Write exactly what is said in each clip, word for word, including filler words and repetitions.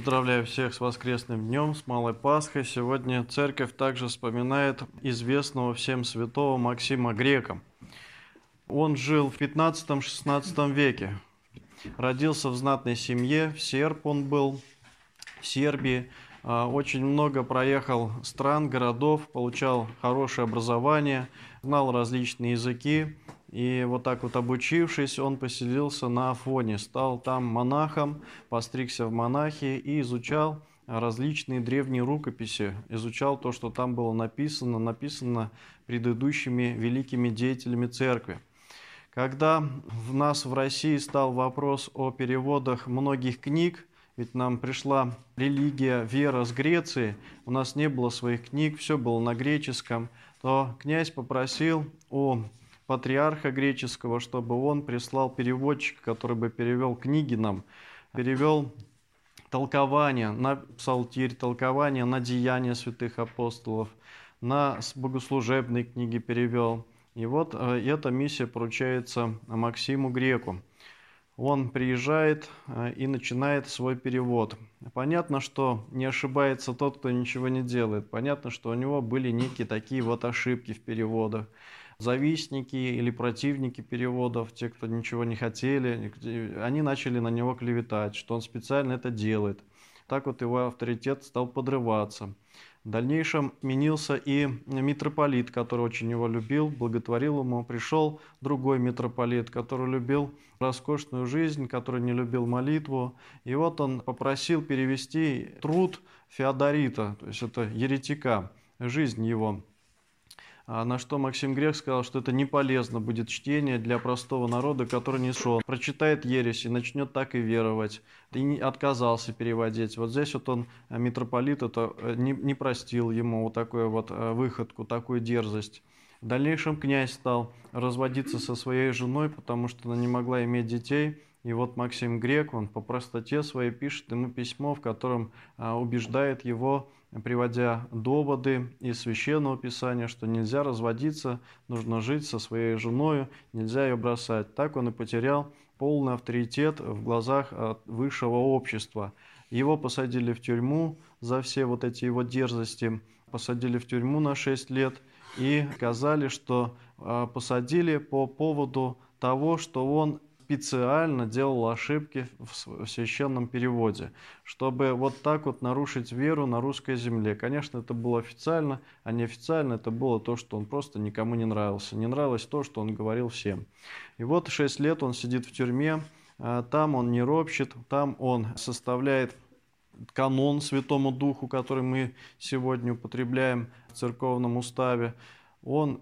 Поздравляю всех с воскресным днем, с Малой Пасхой. Сегодня церковь также вспоминает известного всем святого Максима Грека. Он жил в пятнадцатом-шестнадцатом веке. Родился в знатной семье, в серб он был, в Сербии. Очень много проехал стран, городов, получал хорошее образование, знал различные языки. И вот так вот обучившись, он поселился на Афоне, стал там монахом, постригся в монахи и изучал различные древние рукописи, изучал то, что там было написано, написано предыдущими великими деятелями церкви. Когда в нас в России стал вопрос о переводах многих книг, ведь нам пришла религия, вера с Греции, у нас не было своих книг, все было на греческом, то князь попросил у патриарха греческого, чтобы он прислал переводчика, который бы перевел книги нам, перевел толкование на псалтирь, толкование на деяния святых апостолов, на богослужебные книги перевел. И вот эта миссия поручается Максиму Греку. Он приезжает и начинает свой перевод. Понятно, что не ошибается тот, кто ничего не делает. Понятно, что у него были некие такие вот ошибки в переводах. Завистники или противники переводов, те, кто ничего не хотели, они начали на него клеветать, что он специально это делает. Так вот его авторитет стал подрываться. В дальнейшем сменился и митрополит, который очень его любил, благотворил ему. Пришел другой митрополит, который любил роскошную жизнь, который не любил молитву. И вот он попросил перевести труд Феодорита, то есть это еретика, жизнь его. На что Максим Грек сказал, что это не полезно будет чтение для простого народа, который не шел. Прочитает ересь и начнет так и веровать. И не отказался переводить. Вот здесь вот он, митрополит, это не, не простил ему вот такую вот выходку, такую дерзость. В дальнейшем князь стал разводиться со своей женой, потому что она не могла иметь детей. И вот Максим Грек, он по простоте своей пишет ему письмо, в котором убеждает его, приводя доводы из Священного Писания, что нельзя разводиться, нужно жить со своей женой, нельзя ее бросать. Так он и потерял полный авторитет в глазах высшего общества. Его посадили в тюрьму за все вот эти его дерзости, посадили в тюрьму на шесть лет и сказали, что посадили по поводу того, что он специально делал ошибки в священном переводе, чтобы вот так вот нарушить веру на русской земле. Конечно, это было официально, а неофициально это было то, что он просто никому не нравился. Не нравилось то, что он говорил всем. И вот шесть лет он сидит в тюрьме, там он не ропщет, там он составляет канон Святому Духу, который мы сегодня употребляем в церковном уставе. Он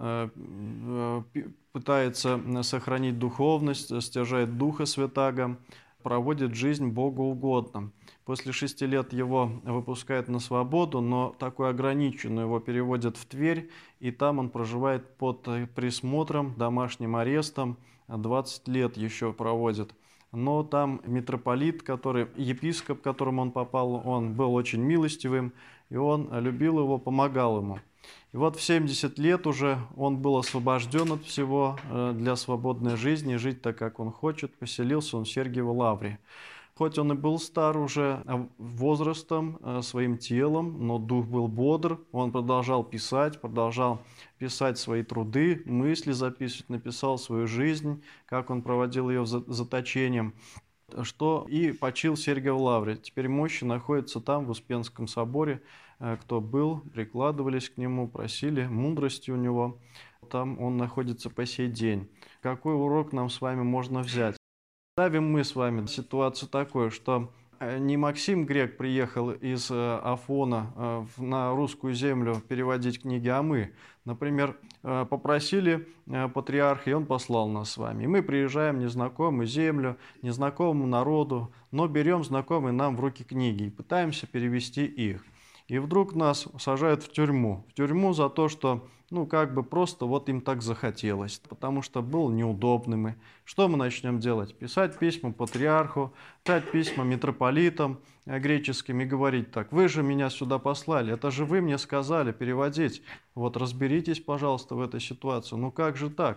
пытается сохранить духовность, стяжает Духа Святаго, проводит жизнь богоугодно. После шести лет его выпускают на свободу, но такую ограниченную его переводят в Тверь, и там он проживает под присмотром, домашним арестом, двадцать лет еще проводит. Но там митрополит, который, епископ, к которому он попал, он был очень милостивым, и он любил его, помогал ему. И вот в семьдесят лет уже он был освобожден от всего для свободной жизни, жить так, как он хочет. Поселился он в Сергиевой Лавре. Хоть он и был стар уже возрастом, своим телом, но дух был бодр. Он продолжал писать, продолжал писать свои труды, мысли записывать, написал свою жизнь, как он проводил ее заточением. Что и почил в Сергиевой Лавре. Теперь мощи находятся там, в Успенском соборе. Кто был, прикладывались к нему, просили мудрости у него. Там он находится по сей день. Какой урок нам с вами можно взять? Ставим мы с вами ситуацию такую, что не Максим Грек приехал из Афона на русскую землю переводить книги, а мы. Например, попросили патриарха, и он послал нас с вами. И мы приезжаем в незнакомую землю, незнакомому народу, но берем знакомые нам в руки книги и пытаемся перевести их. И вдруг нас сажают в тюрьму. В тюрьму за то, что, ну, как бы просто вот им так захотелось, потому что был неудобным. И что мы начнем делать? Писать письма патриарху, писать письма митрополитам греческим и говорить так: вы же меня сюда послали, это же вы мне сказали переводить. Вот разберитесь, пожалуйста, в этой ситуации. Ну как же так?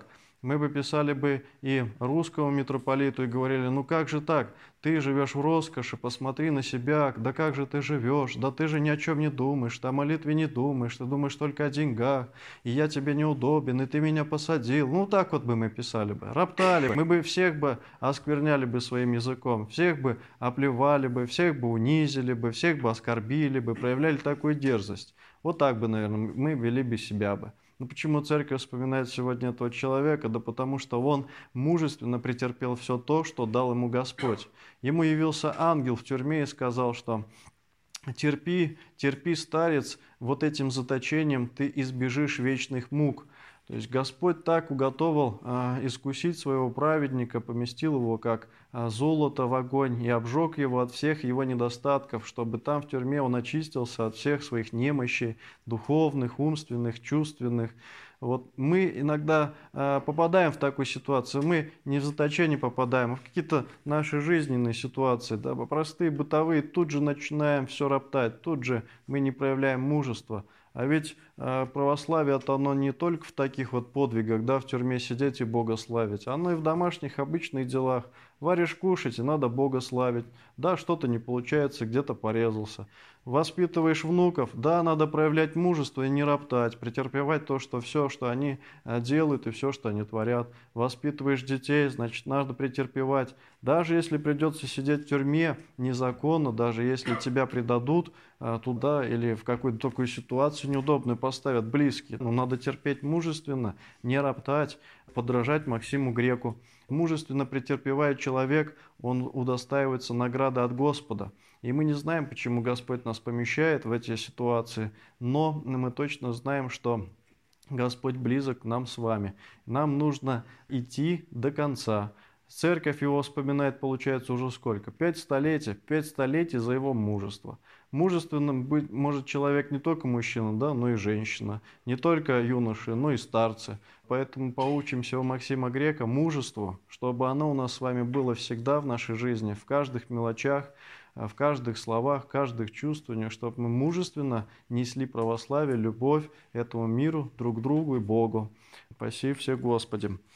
мы бы писали бы и русскому митрополиту и говорили: ну как же так, ты живешь в роскоши, посмотри на себя, да как же ты живешь, да ты же ни о чем не думаешь, ты о молитве не думаешь, ты думаешь только о деньгах, и я тебе неудобен, и ты меня посадил. Ну так вот бы мы писали бы, роптали бы, мы бы всех бы оскверняли бы своим языком, всех бы оплевали бы, всех бы унизили бы, всех бы оскорбили бы, проявляли такую дерзость. Вот так бы, наверное, мы вели бы себя бы. Ну почему церковь вспоминает сегодня этого человека? Да потому что он мужественно претерпел все то, что дал ему Господь. Ему явился ангел в тюрьме и сказал, что терпи, терпи, старец, вот этим заточением ты избежишь вечных мук. То есть Господь так уготовил а, искусить своего праведника, поместил его как а, золото в огонь и обжег его от всех его недостатков, чтобы там в тюрьме он очистился от всех своих немощей, духовных, умственных, чувственных. Вот мы иногда э, попадаем в такую ситуацию, мы не в заточение попадаем, а в какие-то наши жизненные ситуации, да, простые, бытовые, тут же начинаем все роптать, тут же мы не проявляем мужества. А ведь э, православие-то оно не только в таких вот подвигах, да, в тюрьме сидеть и Бога славить, оно и в домашних обычных делах. Варишь кушать, и надо Бога славить. Да, что-то не получается, где-то порезался. Воспитываешь внуков, да, надо проявлять мужество и не роптать, претерпевать то, что все, что они э, делают и все, что они творят. Воспитываешь детей, значит, надо претерпевать. Даже если придется сидеть в тюрьме незаконно, даже если тебя предадут э, туда или в какую-то такую ситуацию неудобную поставят близкие, но надо терпеть мужественно, не роптать, подражать Максиму Греку. Мужественно претерпевая человек, он удостаивается награды от Господа. И мы не знаем, почему Господь нас помещает в эти ситуации, но мы точно знаем, что Господь близок к нам с вами. Нам нужно идти до конца. Церковь его вспоминает, получается, уже сколько? Пять столетий. Пять столетий за его мужество. Мужественным быть может человек не только мужчина, да, но и женщина. Не только юноши, но и старцы. Поэтому поучимся у Максима Грека мужеству, чтобы оно у нас с вами было всегда в нашей жизни, в каждых мелочах, в каждых словах, в каждых чувствованиях, чтобы мы мужественно несли православие, любовь этому миру, друг другу и Богу. Спаси все Господи.